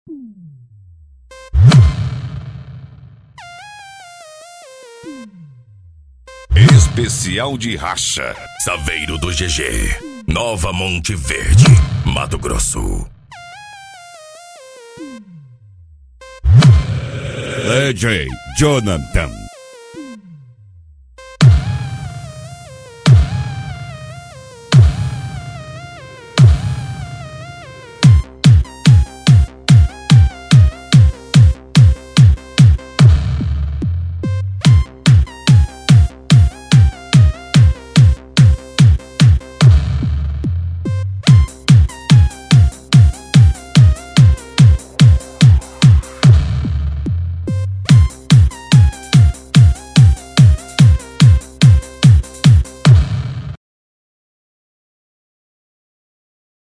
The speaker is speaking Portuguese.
Especial de racha, Saveiro do GG, Nova Monte Verde, Mato Grosso. DJ Jonathan.